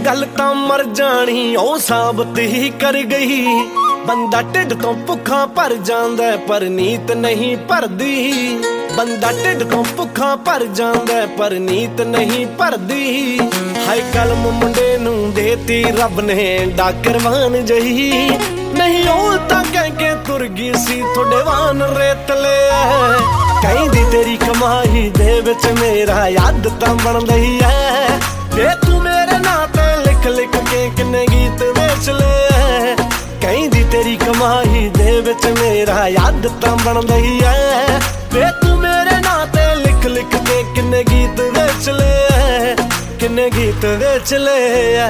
गल तां मर जानी ओ साबत ही कर गई। बंदा ढिड तो भुखा भर जांदा पर नीत नहीं भरदी। बंदा ढिड तो भुखा भर जांदा पर नीत नहीं भरदी। हाय कलम मुंडे नूं देती रब ने डाकरवान जही। नहीं ओ तां कह के तुर गई सी थोड़े वान रेतले। कहंदी तेरी कमाई दे विच मेरा याद तां बन गई है। ते तू मेरे नां ते लिख लिख के किन्ने गीत वेच ले। कहंदी तेरी कमाई दे विच मेरा याद तां बन गई है। ते तू मेरे नां ते लिख लिख के किन्ने गीत वेच ले। किन्ने गीत वेच ले।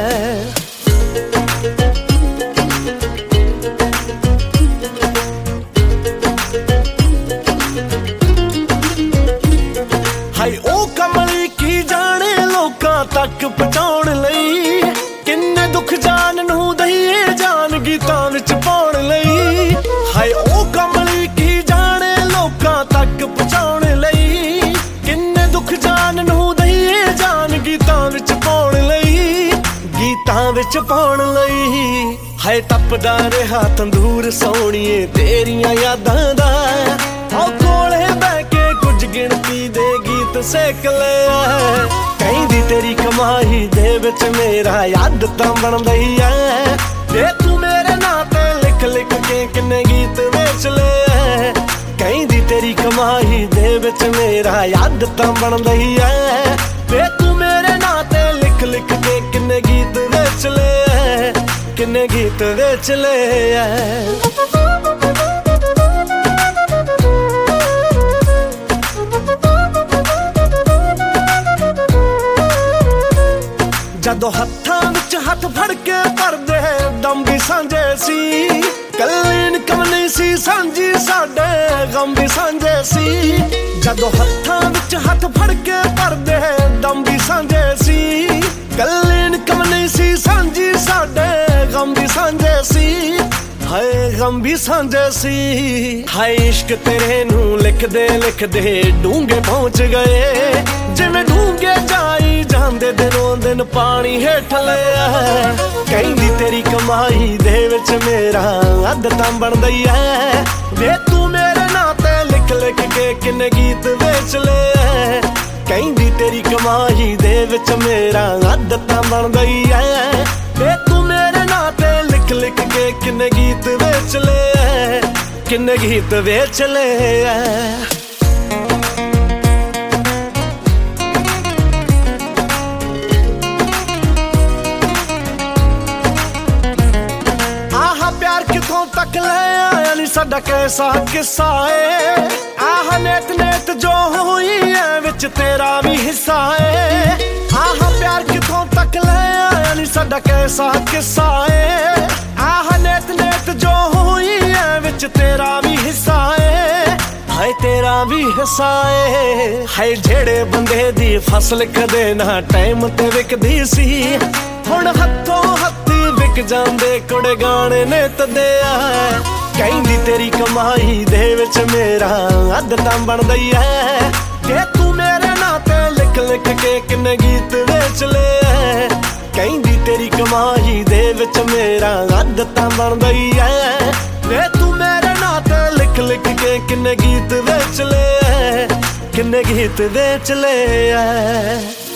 हाय ओ कमली की जाने लोकां तक पहुंचाउण लई। किन्ने दुख जान नूं दईए जान गीतां विच पाउण लई। हाय ओ कमली की जाने लोकां तक पहुंचाउण लई। किन्ने दुख जान नूं दईए जान गीतां विच पाउण लई। गीतां विच पाउण लई। हाय टपदा रिहा तंदूर सोहणीए तेरियां यादां दा। आओ कोले बैठ के कुछ गिणती दे गीत सेक ले। कहंदी तेरी कमाई दे विच मेरा याद तां बन गई है। ते तू मेरे नां ते लिख लिख के किन्ने गीत वेच ले। कहंदी तेरी कमाई दे विच मेरा याद तां बन गई है। ते तू मेरे नां ते लिख लिख के किन्ने गीत वेच ले। किन्ने गीत वेच ले। जदों हत्थां विच हथ फड़ के भरदे दम भी सांझे सी। कल्ली कम नहीं सी सांझी साडे गम भी सांझे सी। जदों हत्थां विच हथ फड़ के भरदे दम भी सांझे सी। कल्ली कम नहीं सी सांझी साडे गम भी सांझे सी। हाय गम भी सांझे सी। हाय इश्क तेरे नूं लिखदे लिखदे डूंगे पहुंच गए। जिवें डूंगे जाई जांदे दिनों दिन पानी हेठ ले। कहंदी तेरी कमाई दे विच मेरा अध तां बन गई है। वे तू मेरे नां ते लिख लिख के किन्ने गीत वेच ले। कहंदी तेरी कमाई दे विच मेरा अध तां बन गई है। वे तू मेरे नां ते लिख लिख के किन्ने गीत वेच ले। किन्ने गीत वेच ले। किथों तक ले आया नी साडा कैसा किस्सा है। आह नेत नेत जो हुई है विच तेरा भी हिस्सा है। आह प्यार किथों तक ले आया नी साडा कैसा किस्सा है। आह नेत नेत जो हुई है विच तेरा भी हिस्सा है। हाय तेरा भी हिस्सा है। हाय जेड़े बंदे दी फसल कदे ना टाइम ते विकदी सी। हुण हत्थों हत्थी विक जांदे कुड़े गाने ने तदिया। कहंदी तेरी कमाई दे विच मेरा अध तां बन गई है। कि तू मेरे नां ते लिख लिख के किन्ने गीत वेच ले। कहंदी तेरी कमाई दे विच मेरा अध तां बन गई है। कि तू मेरे नां ते लिख लिख के किन्ने गीत वेच ले। किन्ने गीत वेच ले।